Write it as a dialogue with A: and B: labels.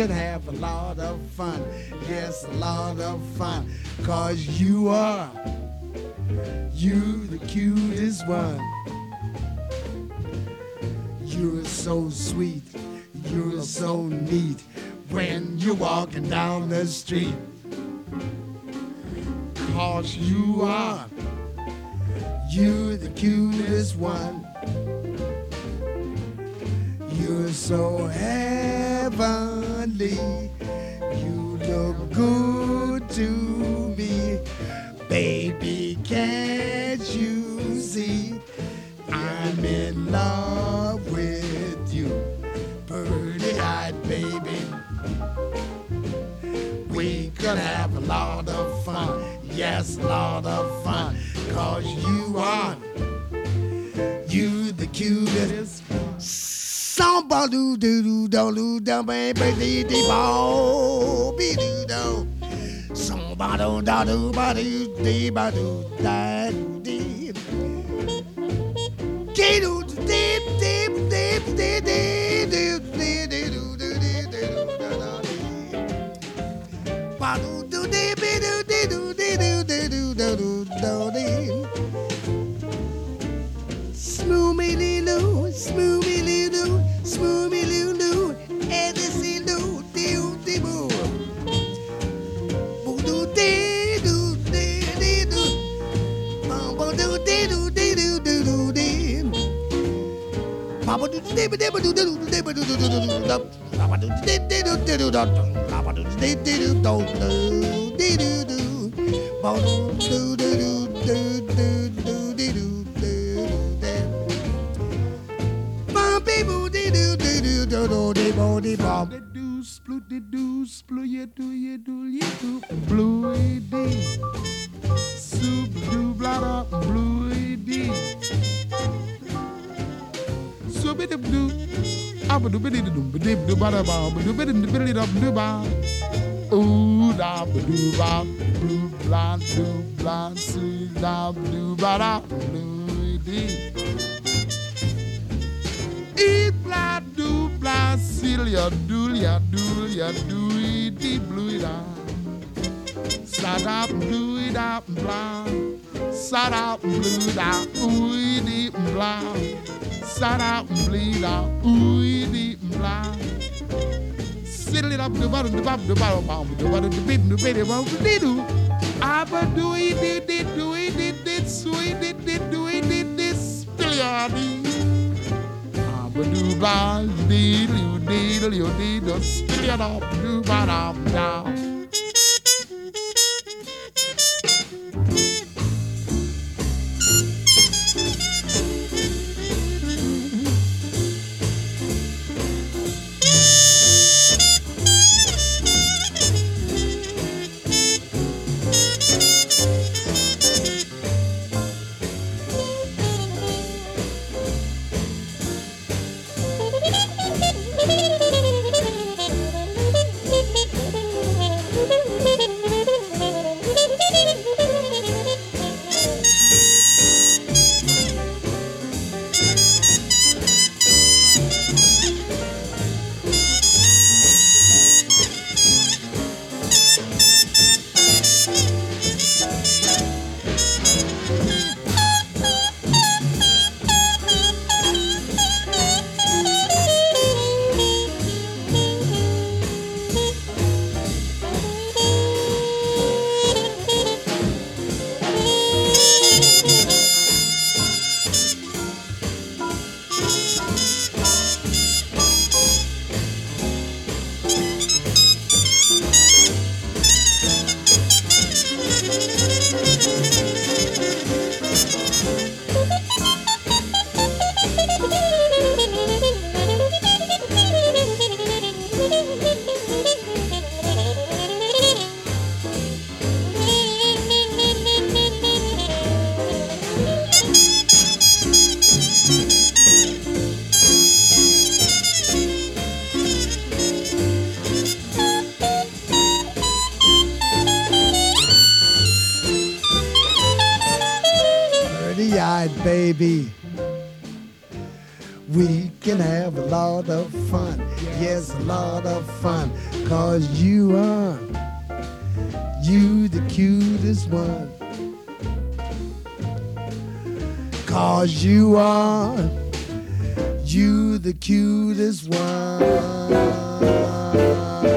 A: should have a lot of fun. Yes, a lot of fun. 'Cause you are, you the cutest one. You're so sweet, you're so neat when you're walking down the street. 'Cause you are, you're the cutest one. You're so heavenly. You look good to me. Baby, can't you see? I'm in love with you. Pretty-eyed baby. We could have a lot of fun. Yes, a lot of fun. 'Cause you are, you the cutest. Samba do do do do do baby dee dee bo be do do. Samba do da do ba do dee ba do da dee. Dee do dee dee dee dee dee dee dee dee do do dee dee do da da dee. Ba do do dee be do dee do dee do dee do do do do dee. Smoomy lee loo, smoomy lee loo, smoomy loo loo, edisi loo, doo dee boo. Boo doo dee doo dee dee doo. Boo doo dee doo dee doo doo doo dee. Papa doo dee dee doo doo doo dee doo doo doo doo. Papa doo dee dee doo dee doo doo. Papa doo dee dee doo doo dee doo doo. Boo doo doo doo doo doo doo dee doo. The do split the do split ye do ye do ye do blue dee soup do blah blue dee so bit of do abu do bit do bit do bada ba do bit do ba ooh da do ba blue blind sweet da do bada blue dee. Blah do blah Celia doolia dooity blue da. Sat up blue da blah. Sat up blue da ooity blah. Sat up blue da ooity blah. Silly up the bottom the bottom the bottom the bottom the bit the baby bottom the do. Aber do it did sweet did do it this Celia. Do ba dee dee do spit it up do ba da. Baby,
B: We can have a lot of fun. Yes, a lot of fun. 'Cause you are, you the cutest one. 'Cause you are, you the cutest one.